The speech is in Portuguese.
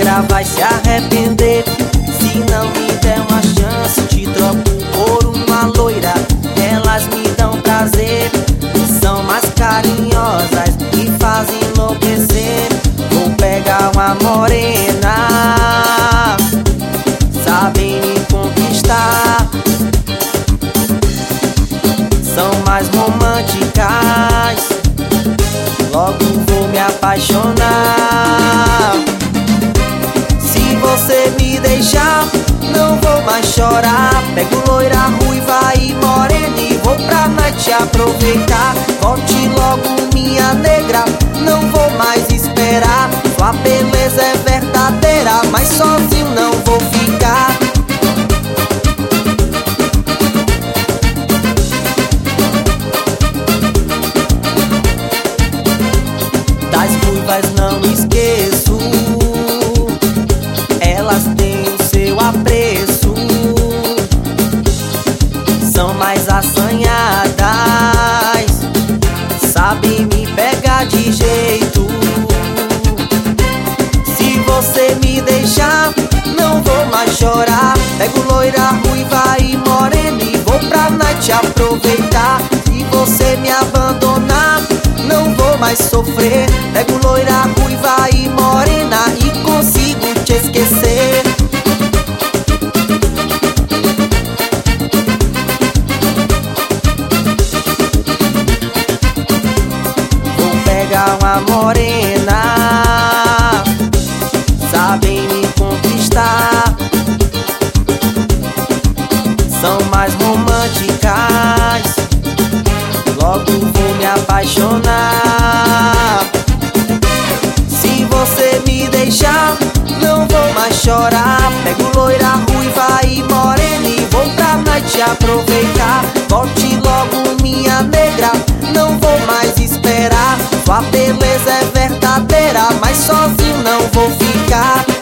negra vai se arrepender. Se não me der uma chance, te troco por uma loira. Elas me dão prazer, são mais carinhosas e fazem enlouquecer. Vou pegar uma morena, sabem me conquistar, são mais românticas, logo vou me apaixonar. Se você me deixar, não vou mais chorar. Pego loira, ruiva e morena e vou pra noite aproveitar. Volte logo, minha negra, não vou mais esperar. Sua beleza é verdadeira, mas sozinho não vou ficar. Das ruivas não esqueço, elas têm o seu apreço, são mais assanhadas, sabem me pegar de jeito. Se você me deixar, não vou mais chorar. Pego loira, ruiva e morena e vou pra noite aproveitar. Se você me abandonar, não vou mais sofrer. Pego loira, ruiva e morena e consigo te esquecer. Vou pegar uma morena, sabem me conquistar, são mais românticas, logo vou me apaixonar. Se você me deixar, não vou mais chorar. Pego loira, ruiva e morena e vou pra noite aproveitar. Volte logo, minha negra, não vou mais esperar. Sua beleza é verdadeira, mas sozinho não vou ficar.